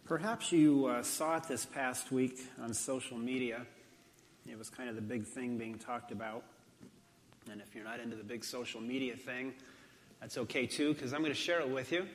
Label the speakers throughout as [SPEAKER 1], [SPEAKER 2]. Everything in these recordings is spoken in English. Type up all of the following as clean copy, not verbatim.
[SPEAKER 1] Perhaps you saw it this past week on social media. It was kind of the big thing being talked about. And if you're not into the big social media thing, that's okay too, because I'm going to share it with you.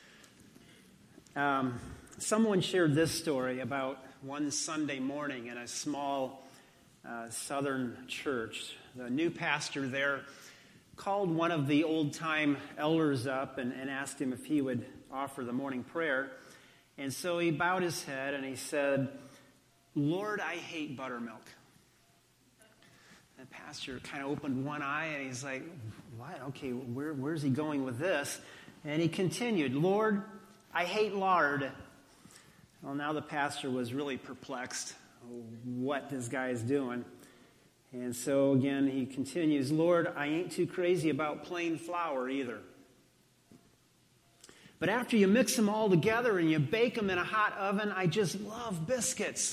[SPEAKER 1] Someone shared this story about one Sunday morning in a small southern church. The new pastor there called one of the old-time elders up and asked him if he would offer the morning prayer. And so he bowed his head and he said, "Lord, I hate buttermilk." The pastor kind of opened one eye and he's like, "What? Okay, where's he going with this?" And he continued, "Lord, I hate lard." Well, now the pastor was really perplexed what this guy is doing. And so again, he continues, "Lord, I ain't too crazy about plain flour either. But after you mix them all together and you bake them in a hot oven, I just love biscuits."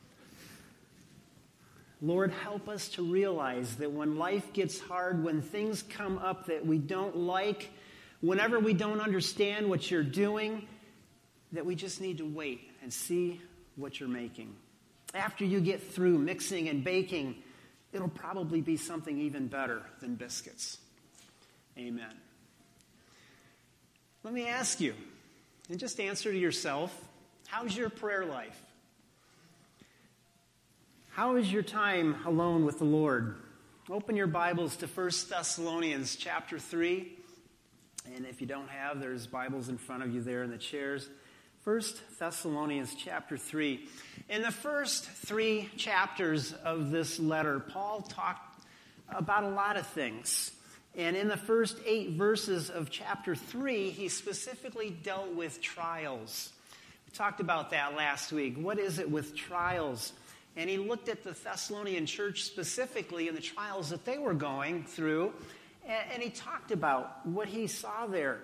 [SPEAKER 1] Lord, help us to realize that when life gets hard, when things come up that we don't like, whenever we don't understand what you're doing, that we just need to wait and see what you're making. After you get through mixing and baking, it'll probably be something even better than biscuits. Amen. Let me ask you, and just answer to yourself, how's your prayer life? How is your time alone with the Lord? Open your Bibles to 1 Thessalonians chapter 3. And if you don't have, there's Bibles in front of you there in the chairs. 1 Thessalonians chapter 3. In the first 3 chapters of this letter, Paul talked about a lot of things. And in the first 8 verses of chapter 3, he specifically dealt with trials. We talked about that last week. What is it with trials? And he looked at the Thessalonian church specifically and the trials that they were going through. And he talked about what he saw there.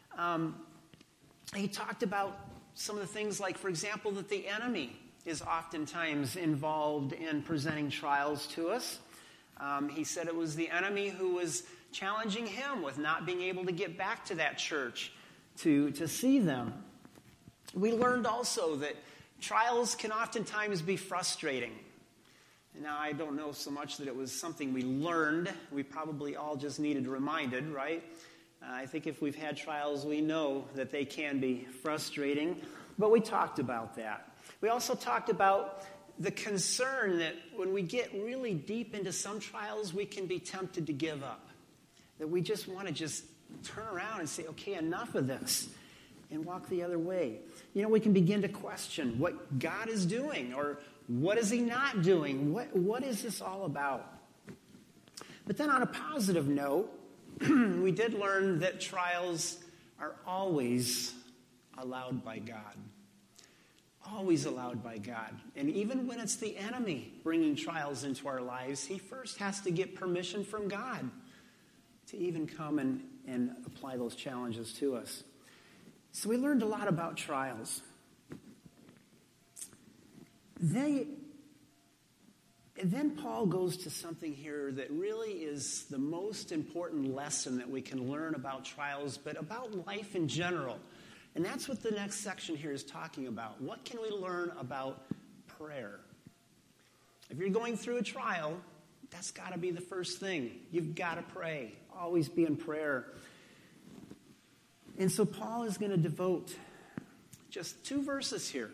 [SPEAKER 1] He talked about some of the things like, for example, that the enemy is oftentimes involved in presenting trials to us. He said it was the enemy who was challenging him with not being able to get back to that church to see them. We learned also that trials can oftentimes be frustrating. Now, I don't know so much that it was something we learned. We probably all just needed reminded, right? I think if we've had trials, we know that they can be frustrating. But we talked about that. We also talked about the concern that when we get really deep into some trials, we can be tempted to give up. That we just want to just turn around and say, okay, enough of this, and walk the other way. You know, we can begin to question what God is doing, or what is he not doing? What is this all about? But then on a positive note, we did learn that trials are always allowed by God. Always allowed by God. And even when it's the enemy bringing trials into our lives, he first has to get permission from God to even come and apply those challenges to us. So we learned a lot about trials. Then Paul goes to something here that really is the most important lesson that we can learn about trials, but about life in general. And that's what the next section here is talking about. What can we learn about prayer? If you're going through a trial, that's got to be the first thing. You've got to pray. Always be in prayer. And so Paul is going to devote just 2 verses here.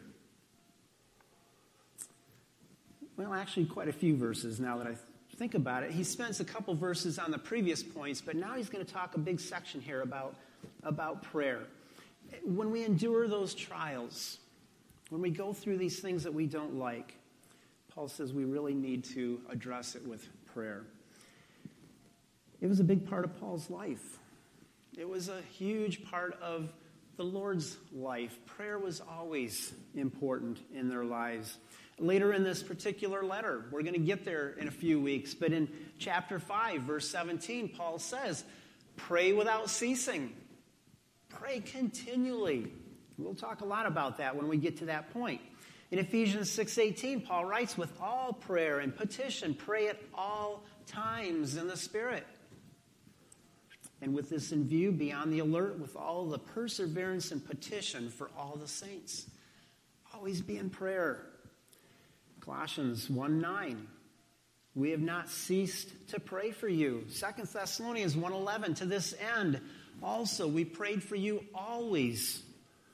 [SPEAKER 1] Well, actually quite a few verses now that I think about it. He spends a couple verses on the previous points, but now he's going to talk a big section here about prayer. When we endure those trials, when we go through these things that we don't like, Paul says we really need to address it with prayer. It was a big part of Paul's life. It was a huge part of the Lord's life. Prayer was always important in their lives. Later in this particular letter, we're going to get there in a few weeks, but in chapter 5, verse 17, Paul says, "Pray without ceasing." Pray continually. We'll talk a lot about that when we get to that point. In Ephesians 6:18, Paul writes, "With all prayer and petition, pray at all times in the Spirit." And with this in view, be on the alert with all the perseverance and petition for all the saints. Always be in prayer. Colossians 1:9. We have not ceased to pray for you. 2 Thessalonians 1:11. To this end, also, we prayed for you always.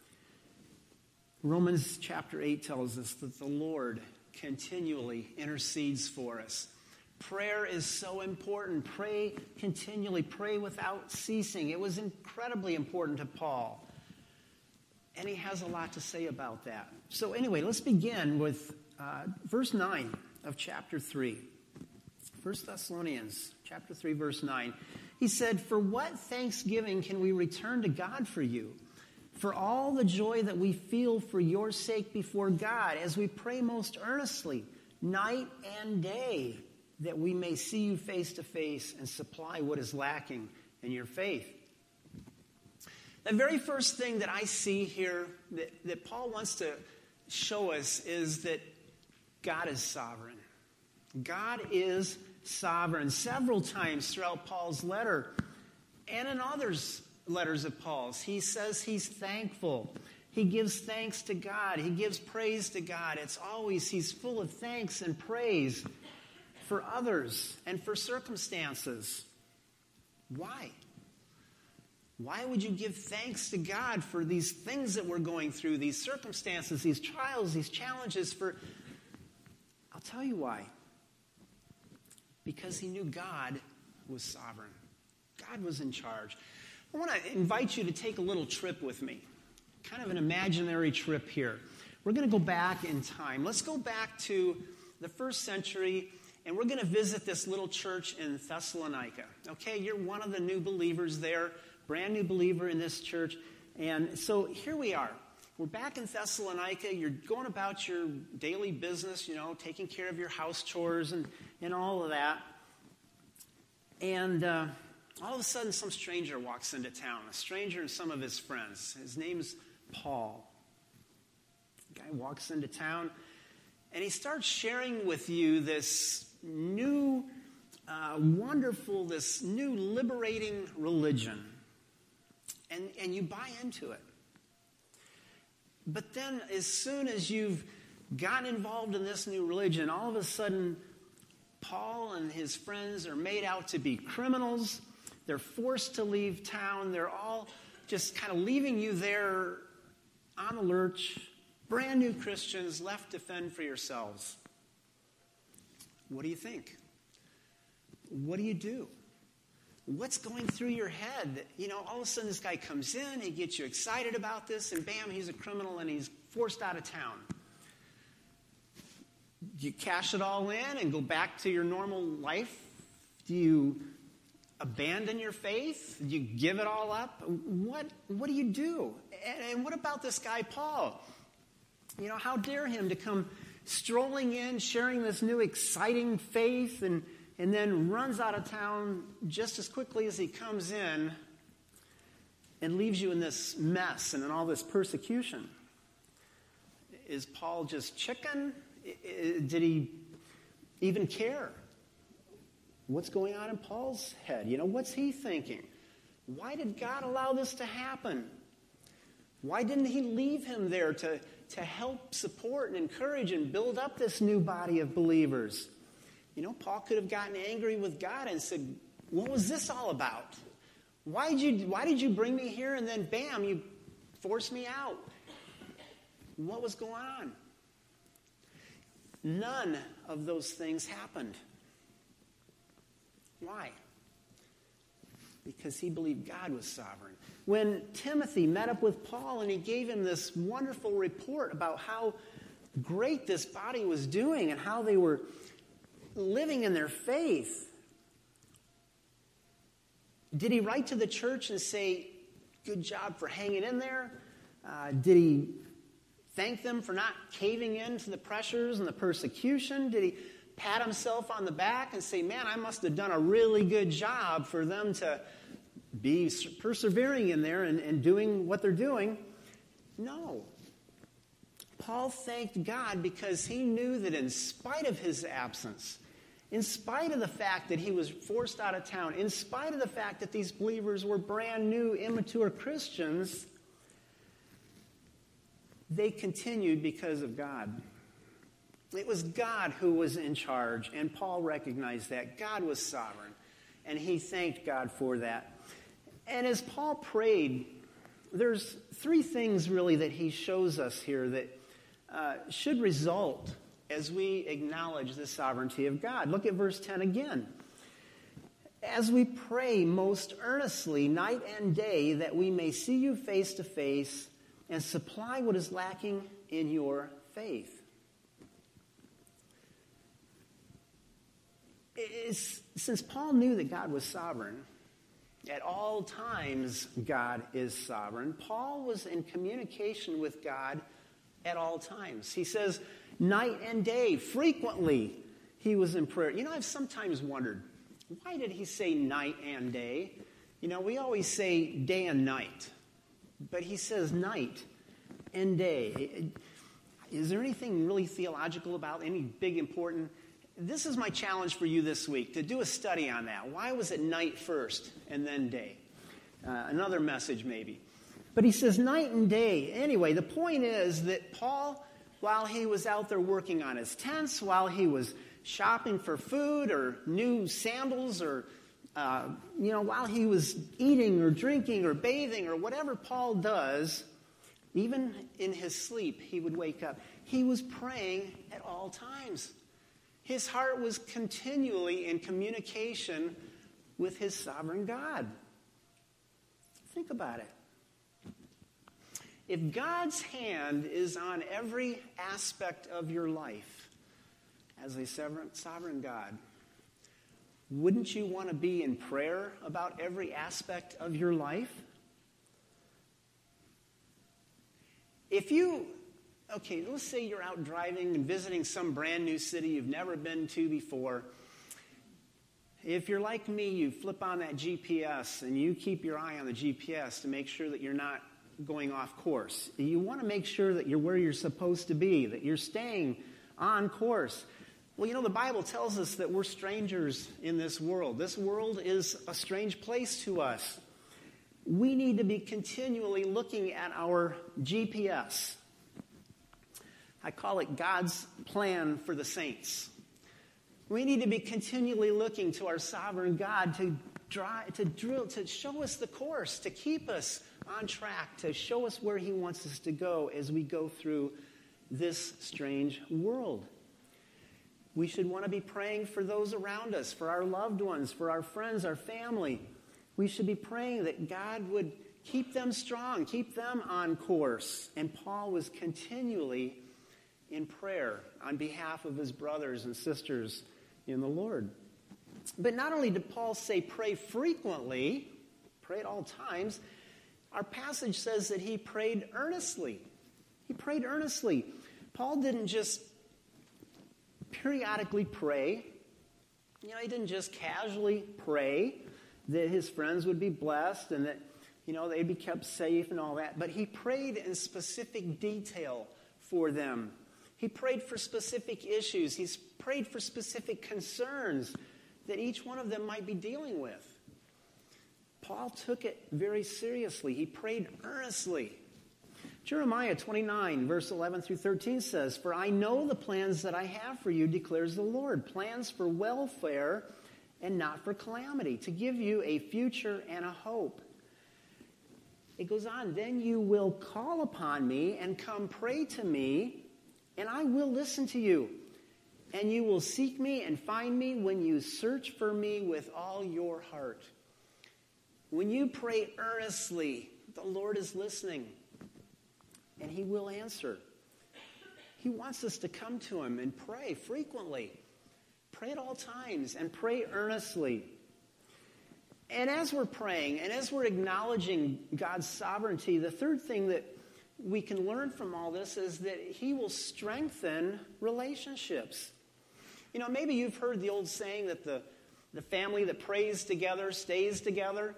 [SPEAKER 1] Romans chapter 8 tells us that the Lord continually intercedes for us. Prayer is so important. Pray continually. Pray without ceasing. It was incredibly important to Paul. And he has a lot to say about that. So anyway, let's begin with verse 9 of chapter 3. 1 Thessalonians chapter 3, verse 9. He said, "For what thanksgiving can we return to God for you? For all the joy that we feel for your sake before God, as we pray most earnestly, night and day, that we may see you face to face and supply what is lacking in your faith." The very first thing that I see here that Paul wants to show us is that God is sovereign. God is sovereign. Several times throughout Paul's letter and in others' letters of Paul's, he says he's thankful. He gives thanks to God. He gives praise to God. It's always, he's full of thanks and praise for others and for circumstances. Why? Why would you give thanks to God for these things that we're going through, these circumstances, these trials, these challenges? I'll tell you why. Because he knew God was sovereign. God was in charge. I want to invite you to take a little trip with me. Kind of an imaginary trip here. We're going to go back in time. Let's go back to the first century, and we're going to visit this little church in Thessalonica. Okay, you're one of the new believers there, brand new believer in this church. And so here we are. We're back in Thessalonica. You're going about your daily business, taking care of your house chores and all of that. And all of a sudden, some stranger walks into town, a stranger and some of his friends. His name's Paul. The guy walks into town, and he starts sharing with you this new, wonderful, this new liberating religion. And you buy into it. But then as soon as you've gotten involved in this new religion, all of a sudden, Paul and his friends are made out to be criminals. They're forced to leave town. They're all just kind of leaving you there on the lurch, brand new Christians left to fend for yourselves. What do you think? What do you do? What's going through your head? All of a sudden this guy comes in, he gets you excited about this, and bam, he's a criminal and he's forced out of town. Do you cash it all in and go back to your normal life? Do you abandon your faith? Do you give it all up? What do you do? And what about this guy, Paul? How dare him to come strolling in, sharing this new exciting faith, and then runs out of town just as quickly as he comes in and leaves you in this mess and in all this persecution. Is Paul just chicken? Did he even care? What's going on in Paul's head? What's he thinking? Why did God allow this to happen? Why didn't he leave him there to help support and encourage and build up this new body of believers? Paul could have gotten angry with God and said, what was this all about? Why did you bring me here and then bam, you forced me out? What was going on? None of those things happened. Why? Because he believed God was sovereign. When Timothy met up with Paul and he gave him this wonderful report about how great this body was doing and how they were living in their faith, did he write to the church and say, good job for hanging in there? Did he thank them for not caving in to the pressures and the persecution? Did he pat himself on the back and say, man, I must have done a really good job for them to be persevering in there and doing what they're doing? No. Paul thanked God because he knew that in spite of his absence, in spite of the fact that he was forced out of town, in spite of the fact that these believers were brand new, immature Christians, they continued because of God. It was God who was in charge, and Paul recognized that. God was sovereign, and he thanked God for that. And as Paul prayed, there's three things really that he shows us here that should result as we acknowledge the sovereignty of God. Look at verse 10 again. As we pray most earnestly night and day that we may see you face to face and supply what is lacking in your faith. Since Paul knew that God was sovereign, at all times God is sovereign, Paul was in communication with God at all times. He says night and day, frequently he was in prayer. You know, I've sometimes wondered, why did he say night and day? You know, we always say day and night, but he says night and day. Is there anything really theological about any big important? This is my challenge for you this week, to do a study on that. Why was it night first and then day? Another message maybe. But he says night and day. Anyway, the point is that Paul, while he was out there working on his tents, while he was shopping for food or new sandals or, while he was eating or drinking or bathing or whatever Paul does, even in his sleep, he would wake up. He was praying at all times. His heart was continually in communication with his sovereign God. Think about it. If God's hand is on every aspect of your life as a sovereign God, wouldn't you want to be in prayer about every aspect of your life? Let's say you're out driving and visiting some brand new city you've never been to before. If you're like me, you flip on that GPS and you keep your eye on the GPS to make sure that you're not going off course. You want to make sure that you're where you're supposed to be, that you're staying on course. Well, you know, the Bible tells us that we're strangers in this world. This world is a strange place to us. We need to be continually looking at our GPS. I call it God's plan for the saints. We need to be continually looking to our sovereign God to show us the course, to keep us on track, to show us where he wants us to go as we go through this strange world. We should want to be praying for those around us, for our loved ones, for our friends, our family. We should be praying that God would keep them strong, keep them on course. And Paul was continually in prayer on behalf of his brothers and sisters in the Lord. But not only did Paul say pray frequently, pray at all times, our passage says that he prayed earnestly. He prayed earnestly. Paul didn't just periodically pray. You know, he didn't just casually pray that his friends would be blessed and that, they'd be kept safe and all that. But he prayed in specific detail for them. He prayed for specific issues. He's prayed for specific concerns that each one of them might be dealing with. Paul took it very seriously. He prayed earnestly. Jeremiah 29, verse 11 through 13 says, "For I know the plans that I have for you, declares the Lord, plans for welfare and not for calamity, to give you a future and a hope." It goes on, "Then you will call upon me and come pray to me, and I will listen to you. And you will seek me and find me when you search for me with all your heart." When you pray earnestly, the Lord is listening, and he will answer. He wants us to come to him and pray frequently. Pray at all times and pray earnestly. And as we're praying and as we're acknowledging God's sovereignty, the third thing that we can learn from all this is that he will strengthen relationships. You know, maybe you've heard the old saying that the family that prays together stays together.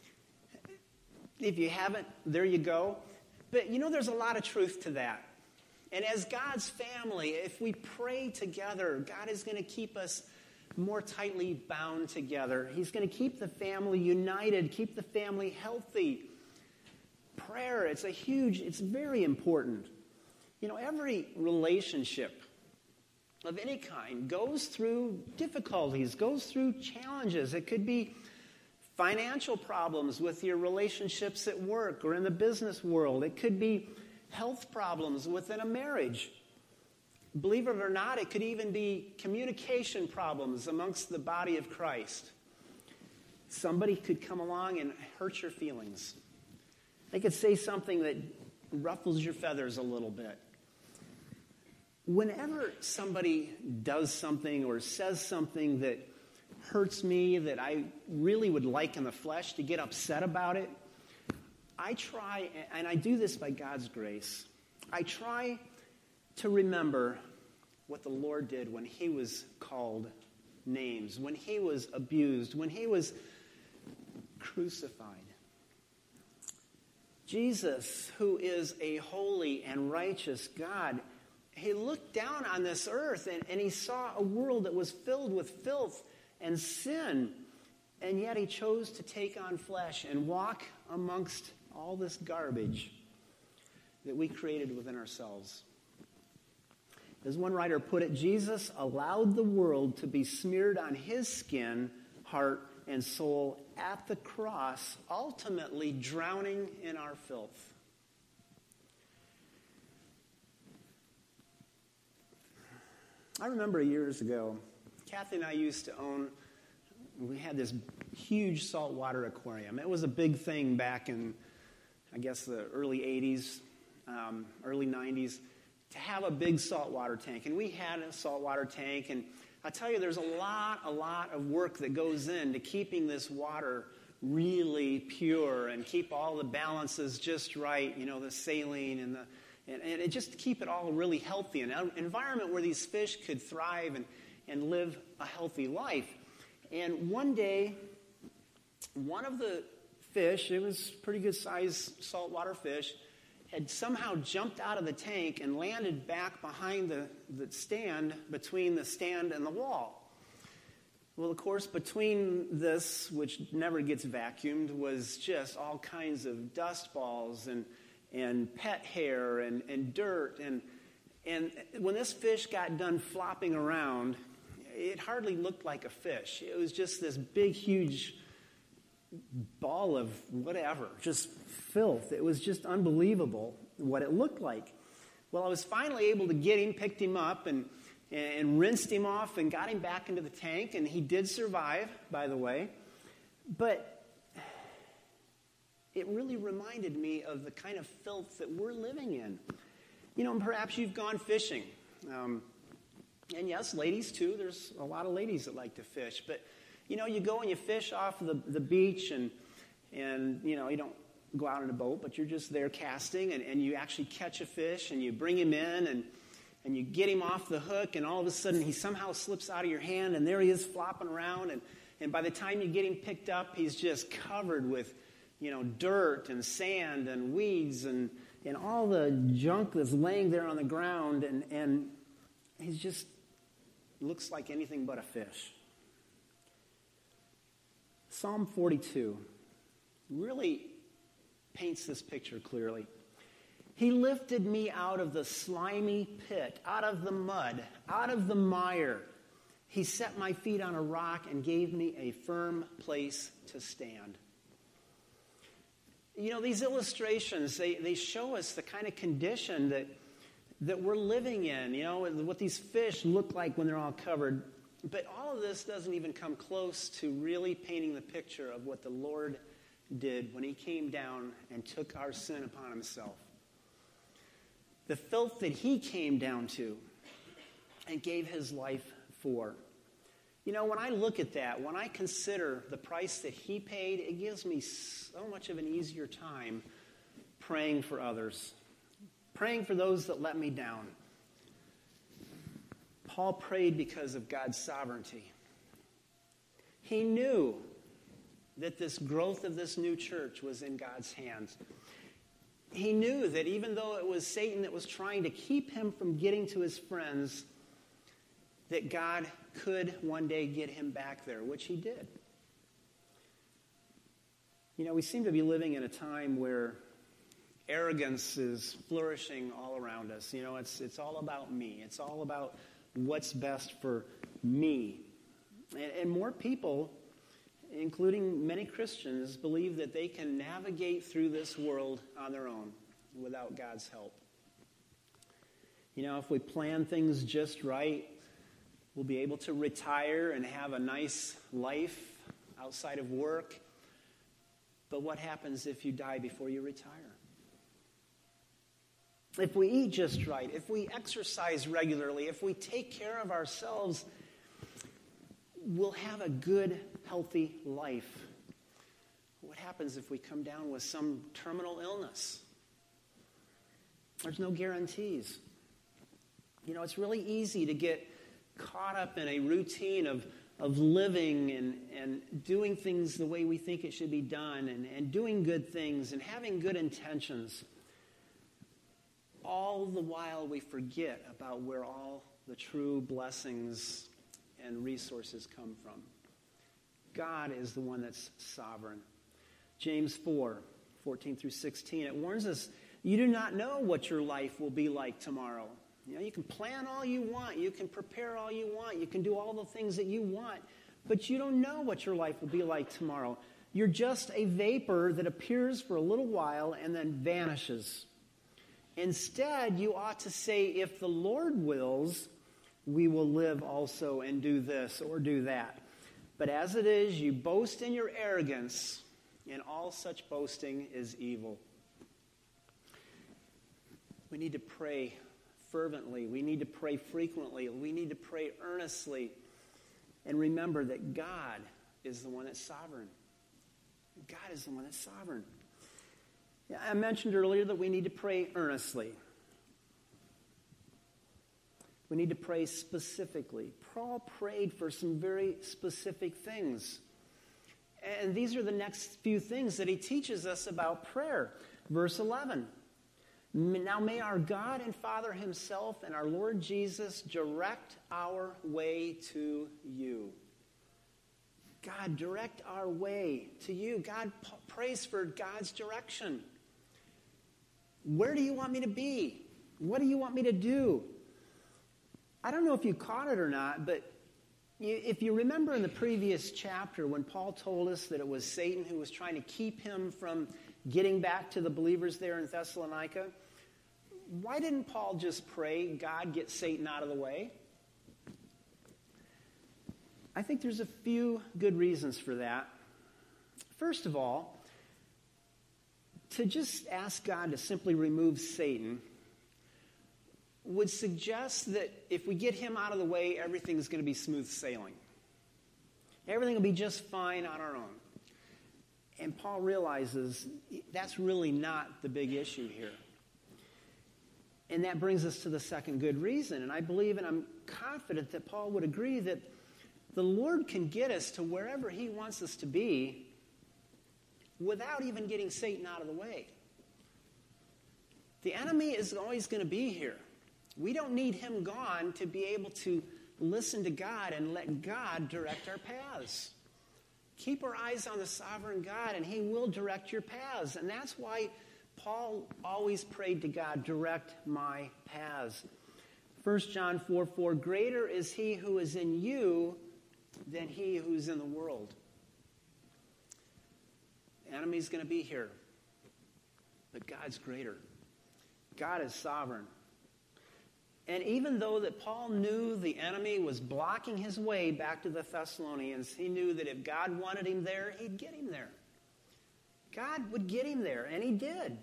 [SPEAKER 1] If you haven't, there you go. But there's a lot of truth to that. And as God's family, if we pray together, God is going to keep us more tightly bound together. He's going to keep the family united, keep the family healthy. Prayer, it's very important. Every relationship of any kind goes through difficulties, goes through challenges. It could be financial problems with your relationships at work or in the business world. It could be health problems within a marriage. Believe it or not, it could even be communication problems amongst the body of Christ. Somebody could come along and hurt your feelings. They could say something that ruffles your feathers a little bit. Whenever somebody does something or says something that hurts me, that I really would like in the flesh to get upset about it, I try, and I do this by God's grace, I try to remember what the Lord did when he was called names, when he was abused, when he was crucified. Jesus, who is a holy and righteous God, he looked down on this earth and he saw a world that was filled with filth and sin, and yet he chose to take on flesh and walk amongst all this garbage that we created within ourselves. As one writer put it, Jesus allowed the world to be smeared on his skin, heart, and soul at the cross, ultimately drowning in our filth. I remember years ago, Kathy and I used to we had this huge saltwater aquarium. It was a big thing back in, I guess, the early 80s, early 90s, to have a big saltwater tank. And we had a saltwater tank, and I tell you, there's a lot of work that goes into keeping this water really pure and keep all the balances just right, the saline and it just to keep it all really healthy, an environment where these fish could thrive and live a healthy life. And one day, one of the fish, it was pretty good sized saltwater fish, had somehow jumped out of the tank and landed back behind the stand, between the stand and the wall. Well, of course, between this, which never gets vacuumed, was just all kinds of dust balls and pet hair and dirt. And when this fish got done flopping around, it hardly looked like a fish. It was just this big, huge ball of whatever, just filth. It was just unbelievable what it looked like. Well, I was finally able to get him, picked him up, and rinsed him off and got him back into the tank, and he did survive, by the way. But it really reminded me of the kind of filth that we're living in. Perhaps you've gone fishing. And yes, ladies too. There's a lot of ladies that like to fish. But, you go and you fish off the beach and you don't go out in a boat, but you're just there casting and you actually catch a fish and you bring him in and you get him off the hook, and all of a sudden he somehow slips out of your hand, and there he is flopping around. And by the time you get him picked up, he's just covered with dirt and sand and weeds and all the junk that's laying there on the ground, and he just looks like anything but a fish. Psalm 42 really paints this picture clearly. He lifted me out of the slimy pit, out of the mud, out of the mire. He set my feet on a rock and gave me a firm place to stand. These illustrations, they show us the kind of condition that we're living in, what these fish look like when they're all covered. But all of this doesn't even come close to really painting the picture of what the Lord did when he came down and took our sin upon himself. The filth that he came down to and gave his life for. When I look at that, when I consider the price that he paid, it gives me so much of an easier time praying for others, praying for those that let me down. Paul prayed because of God's sovereignty. He knew that this growth of this new church was in God's hands. He knew that even though it was Satan that was trying to keep him from getting to his friends, that God could one day get him back there, which he did. We seem to be living in a time where arrogance is flourishing all around us. You know, it's all about me. It's all about what's best for me. And more people, including many Christians, believe that they can navigate through this world on their own without God's help. You know, if we plan things just right, we'll be able to retire and have a nice life outside of work. But what happens if you die before you retire? If we eat just right, if we exercise regularly, if we take care of ourselves, we'll have a good, healthy life. What happens if we come down with some terminal illness? There's no guarantees. You know, it's really easy to get caught up in a routine of living and doing things the way we think it should be done and doing good things and having good intentions. All the while we forget about where all the true blessings and resources come from. God is the one that's sovereign. James 4:14 through 16, it warns us, you do not know what your life will be like tomorrow. You know, you can plan all you want, you can prepare all you want, you can do all the things that you want, but you don't know what your life will be like tomorrow. You're just a vapor that appears for a little while and then vanishes. Instead, you ought to say, if the Lord wills, we will live also and do this or do that. But as it is, you boast in your arrogance, and all such boasting is evil. We need to pray fervently. We need to pray frequently. We need to pray earnestly. And remember that God is the one that's sovereign. God is the one that's sovereign. I mentioned earlier that we need to pray earnestly. We need to pray specifically. Paul prayed for some very specific things. And these are the next few things that he teaches us about prayer. Verse 11. Now may our God and Father himself and our Lord Jesus direct our way to you. God, direct our way to you. God prays for God's direction. Where do you want me to be? What do you want me to do? I don't know if you caught it or not, but if you remember in the previous chapter when Paul told us that it was Satan who was trying to keep him from getting back to the believers there in Thessalonica, why didn't Paul just pray, God, get Satan out of the way? I think there's a few good reasons for that. First of all, to just ask God to simply remove Satan would suggest that if we get him out of the way, everything's going to be smooth sailing. Everything will be just fine on our own. And Paul realizes that's really not the big issue here. And that brings us to the second good reason. And I believe and I'm confident that Paul would agree that the Lord can get us to wherever he wants us to be without even getting Satan out of the way. The enemy is always going to be here. We don't need him gone to be able to listen to God and let God direct our paths. Keep our eyes on the sovereign God, and he will direct your paths. And that's why Paul always prayed to God, direct my paths. 1 John 4:4, greater is he who is in you than he who's in the world. The enemy's going to be here, but God's greater. God is sovereign. And even though that Paul knew the enemy was blocking his way back to the Thessalonians, he knew that if God wanted him there, he'd get him there. God would get him there, and he did.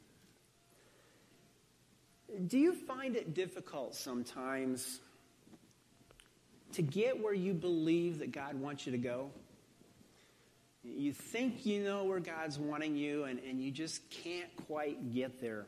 [SPEAKER 1] Do you find it difficult sometimes to get where you believe that God wants you to go? You think you know where God's wanting you, and you just can't quite get there.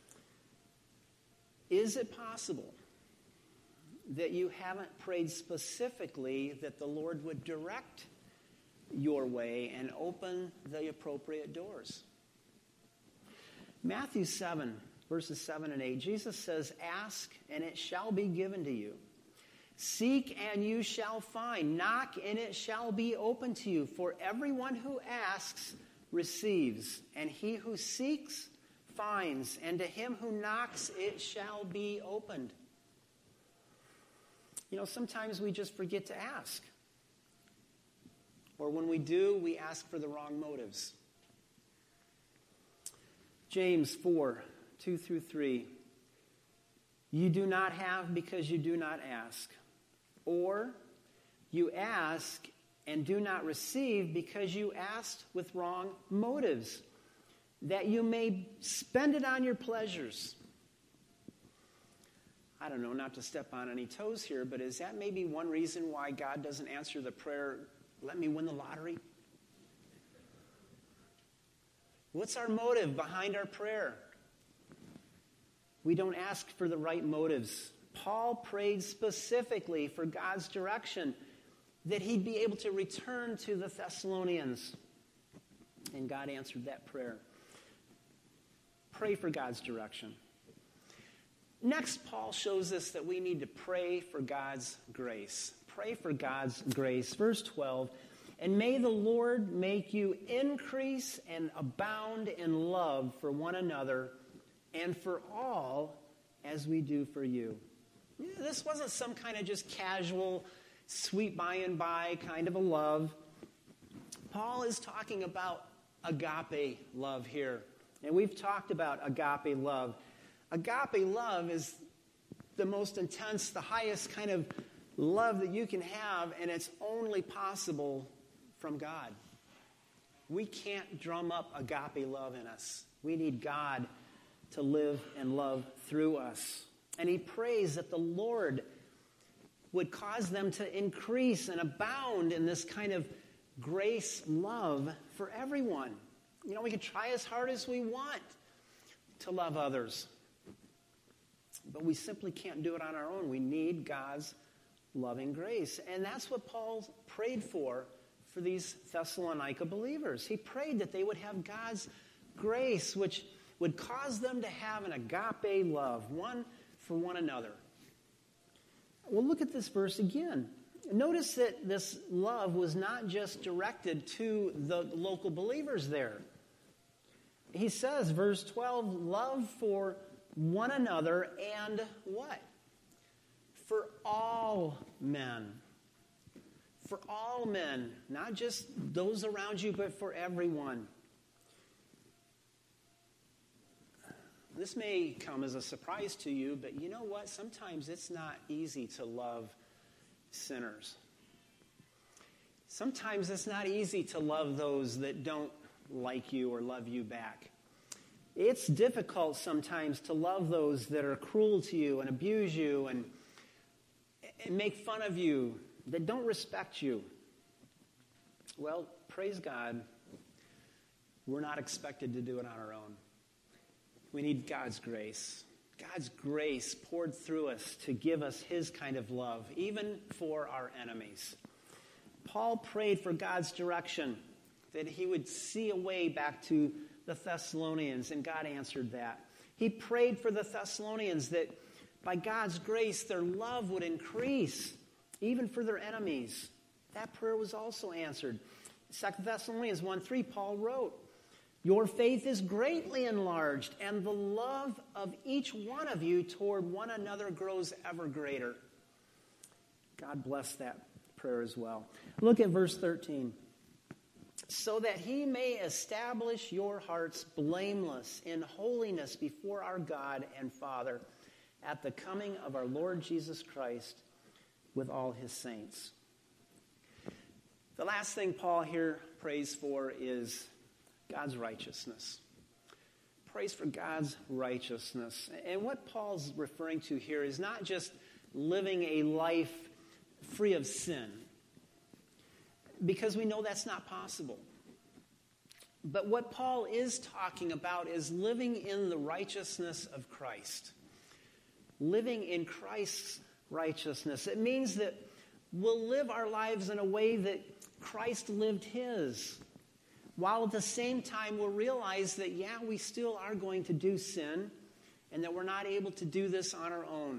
[SPEAKER 1] Is it possible that you haven't prayed specifically that the Lord would direct your way and open the appropriate doors? Matthew 7, verses 7 and 8, Jesus says, ask and it shall be given to you. Seek and you shall find. Knock and it shall be open to you. For everyone who asks receives, and he who seeks finds, and to him who knocks it shall be opened. You know, sometimes we just forget to ask. Or when we do, we ask for the wrong motives. James 4:2-3. You do not have because you do not ask. Or you ask and do not receive because you asked with wrong motives, that you may spend it on your pleasures. I don't know, not to step on any toes here, but is that maybe one reason why God doesn't answer the prayer, let me win the lottery? What's our motive behind our prayer? We don't ask for the right motives. Paul prayed specifically for God's direction, that he'd be able to return to the Thessalonians. And God answered that prayer. Pray for God's direction. Next, Paul shows us that we need to pray for God's grace. Pray for God's grace. Verse 12, and may the Lord make you increase and abound in love for one another and for all as we do for you. This wasn't some kind of just casual, sweet by and by kind of a love. Paul is talking about agape love here. And we've talked about agape love. Agape love is the most intense, the highest kind of love that you can have, and it's only possible from God. We can't drum up agape love in us. We need God to live and love through us. And he prays that the Lord would cause them to increase and abound in this kind of grace love for everyone. You know, we can try as hard as we want to love others, but we simply can't do it on our own. We need God's loving grace. And that's what Paul prayed for these Thessalonica believers. He prayed that they would have God's grace, which would cause them to have an agape love, one for one another. Well, look at this verse again. Notice that this love was not just directed to the local believers there. He says, verse 12, love for one another and what? For all men. For all men. Not just those around you, but for everyone. This may come as a surprise to you, but you know what? Sometimes it's not easy to love sinners. Sometimes it's not easy to love those that don't like you or love you back. It's difficult sometimes to love those that are cruel to you and abuse you and make fun of you, that don't respect you. Well, praise God, we're not expected to do it on our own. We need God's grace. God's grace poured through us to give us his kind of love, even for our enemies. Paul prayed for God's direction, that he would see a way back to the Thessalonians, and God answered that. He prayed for the Thessalonians that by God's grace their love would increase, even for their enemies. That prayer was also answered. 2 Thessalonians 1:3, Paul wrote, your faith is greatly enlarged, and the love of each one of you toward one another grows ever greater. God bless that prayer as well. Look at verse 13. So that he may establish your hearts blameless in holiness before our God and Father at the coming of our Lord Jesus Christ with all his saints. The last thing Paul here prays for is God's righteousness. Prays for God's righteousness. And what Paul's referring to here is not just living a life free of sin, because we know that's not possible. But what Paul is talking about is living in the righteousness of Christ. Living in Christ's righteousness. It means that we'll live our lives in a way that Christ lived his, while at the same time we'll realize that, we still are going to do sin, and that we're not able to do this on our own.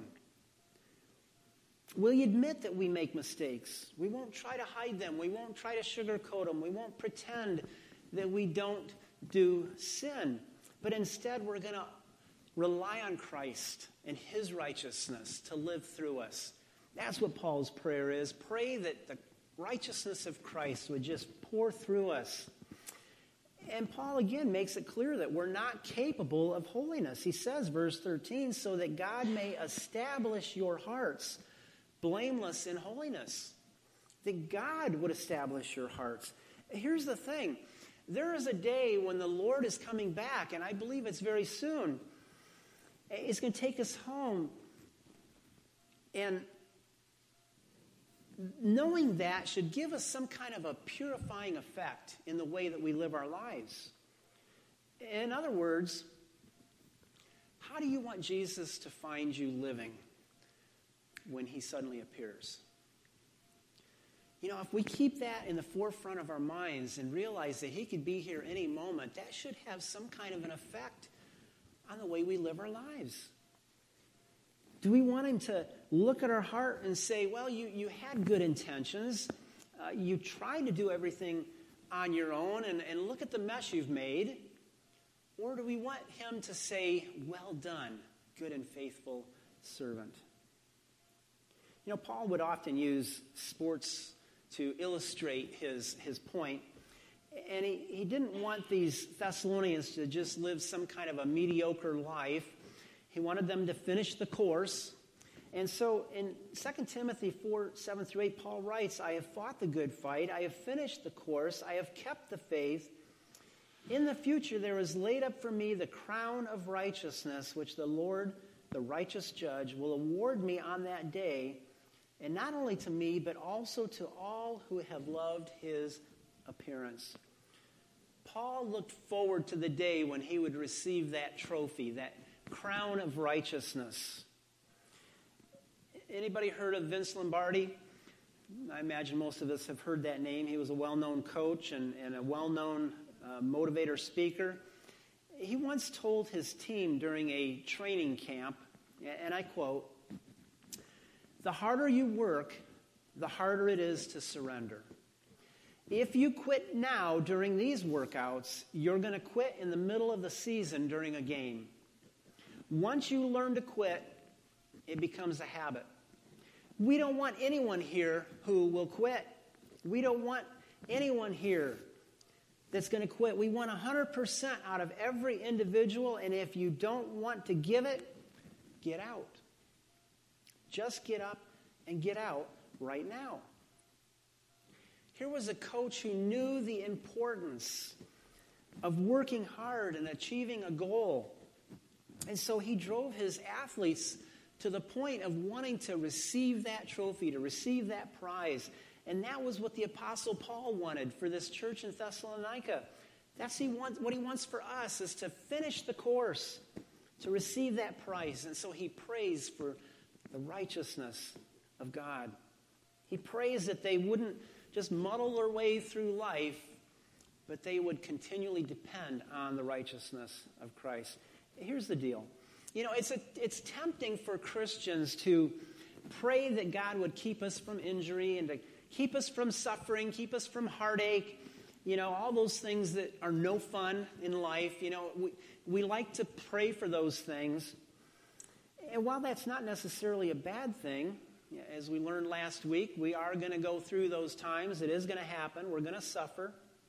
[SPEAKER 1] We'll admit that we make mistakes. We won't try to hide them. We won't try to sugarcoat them. We won't pretend that we don't do sin. but instead we're going to rely on Christ and his righteousness to live through us. That's what Paul's prayer is. Pray that the righteousness of Christ would just pour through us. And Paul again makes it clear that we're not capable of holiness. He says, verse 13, so that God may establish your hearts blameless in holiness. That God would establish your hearts. Here's the thing. There is a day when the Lord is coming back, and I believe it's very soon. It's going to take us home. And knowing that should give us some kind of a purifying effect in the way that we live our lives. In other words, how do you want Jesus to find you living when he suddenly appears? You know, if we keep that in the forefront of our minds and realize that he could be here any moment, that should have some kind of an effect on the way we live our lives. Do we want him to look at our heart and say, well, you had good intentions. You tried to do everything on your own, and look at the mess you've made? Or do we want him to say, well done, good and faithful servant? You know, Paul would often use sports to illustrate his point. And he didn't want these Thessalonians to just live some kind of a mediocre life. He wanted them to finish the course. And so in 2 Timothy 4:7-8, Paul writes, I have fought the good fight. I have finished the course. I have kept the faith. In the future there is laid up for me the crown of righteousness, which the Lord, the righteous judge, will award me on that day, and not only to me, but also to all who have loved his appearance. Paul looked forward to the day when he would receive that trophy, that crown of righteousness. Anybody heard of Vince Lombardi? I imagine most of us have heard that name. He was a well-known coach and a well-known motivator speaker. He once told his team during a training camp, and I quote, the harder you work, the harder it is to surrender. If you quit now during these workouts, you're going to quit in the middle of the season during a game. Once you learn to quit, it becomes a habit. We don't want anyone here who will quit. We don't want anyone here that's going to quit. We want 100% out of every individual, and if you don't want to give it, get out. Just get up and get out right now. Here was a coach who knew the importance of working hard and achieving a goal. And so he drove his athletes to the point of wanting to receive that trophy, to receive that prize. And that was what the Apostle Paul wanted for this church in Thessalonica. That's what he wants for us, is to finish the course, to receive that prize. And so he prays for the righteousness of God. He prays that they wouldn't just muddle their way through life, but they would continually depend on the righteousness of Christ. Here's the deal. You know, it's tempting for Christians to pray that God would keep us from injury and to keep us from suffering, keep us from heartache, you know, all those things that are no fun in life. You know, we like to pray for those things. And while that's not necessarily a bad thing, as we learned last week, we are going to go through those times. It is going to happen. We're going to suffer.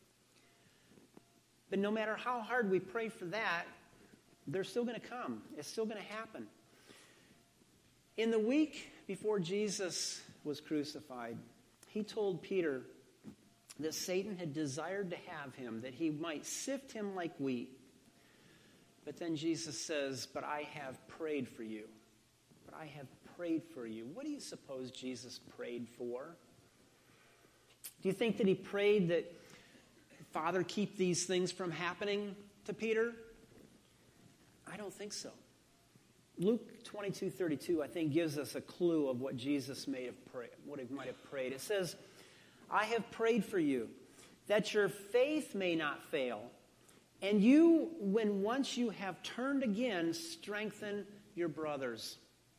[SPEAKER 1] But no matter how hard we pray for that, they're still going to come. It's still going to happen. In the week before Jesus was crucified, he told Peter that Satan had desired to have him, that he might sift him like wheat. But then Jesus says, but I have prayed for you. But I have prayed for you. What do you suppose Jesus prayed for? Do you think that he prayed that, Father, keep these things from happening to Peter? I don't think so. Luke 22:32, I think, gives us a clue of what Jesus may have prayed, what he might have prayed. It says, I have prayed for you, that your faith may not fail, and you, when once you have turned again, strengthen your brothers.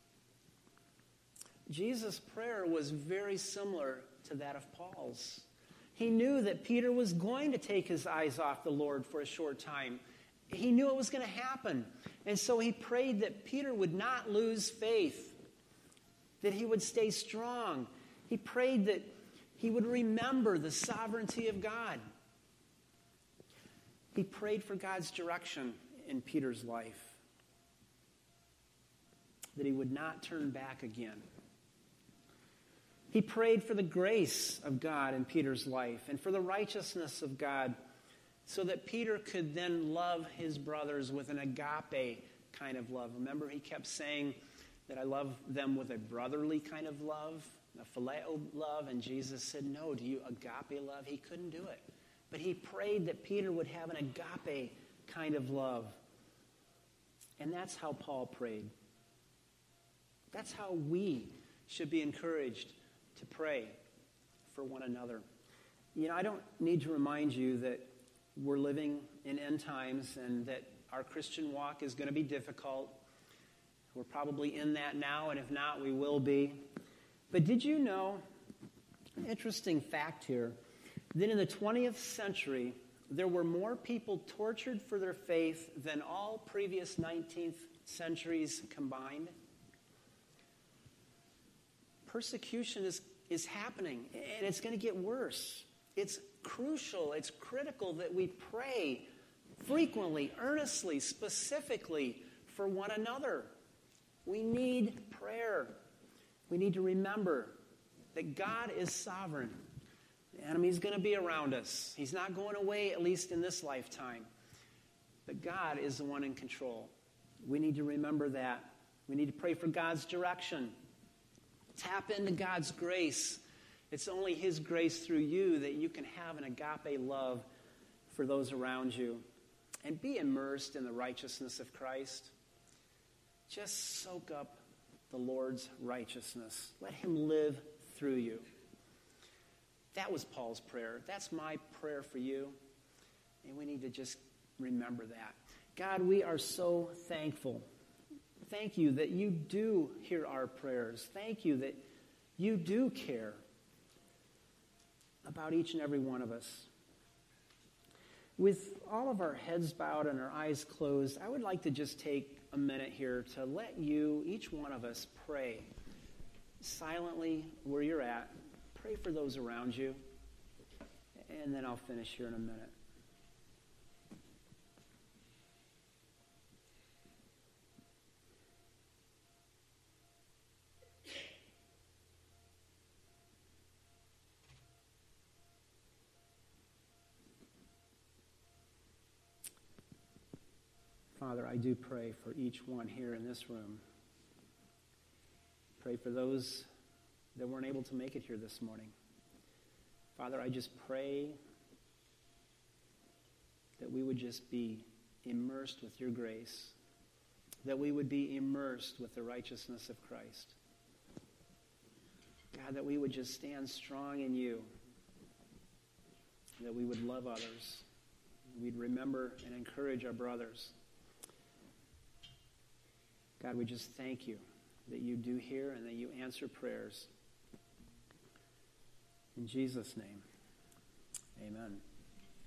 [SPEAKER 1] Jesus' prayer was very similar to that of Paul's. He knew that Peter was going to take his eyes off the Lord for a short time. He knew it was going to happen. And so he prayed that Peter would not lose faith, that he would stay strong. He prayed that he would remember the sovereignty of God. He prayed for God's direction in Peter's life, that he would not turn back again. He prayed for the grace of God in Peter's life and for the righteousness of God, so that Peter could then love his brothers with an agape kind of love. Remember, he kept saying that I love them with a brotherly kind of love, a phileo love, and Jesus said, no, do you agape love? He couldn't do it. But he prayed that Peter would have an agape kind of love. And that's how Paul prayed. That's how we should be encouraged to pray for one another. You know, I don't need to remind you that we're living in end times and that our Christian walk is going to be difficult. We're probably in that now, and if not, we will be. But did you know, an interesting fact here, that in the 20th century, there were more people tortured for their faith than all previous 19th centuries combined? Persecution is happening, and it's going to get worse. It's crucial, it's critical that we pray frequently, earnestly, specifically for one another. We need prayer. We need to remember that God is sovereign. The enemy's going to be around us. He's not going away, at least in this lifetime. But God is the one in control. We need to remember that. We need to pray for God's direction. Tap into God's grace. It's only His grace through you that you can have an agape love for those around you. And be immersed in the righteousness of Christ. Just soak up the Lord's righteousness. Let Him live through you. That was Paul's prayer. That's my prayer for you. And we need to just remember that. God, we are so thankful. Thank you that you do hear our prayers. Thank you that you do care about each and every one of us. With all of our heads bowed and our eyes closed, I would like to just take a minute here to let you, each one of us, pray silently where you're at. Pray for those around you, and then I'll finish here in a minute. Father, I do pray for each one here in this room. Pray for those that weren't able to make it here this morning. Father, I just pray that we would just be immersed with your grace, that we would be immersed with the righteousness of Christ. God, that we would just stand strong in you, that we would love others, we'd remember and encourage our brothers. God, we just thank you that you do hear and that you answer prayers. In Jesus' name, amen.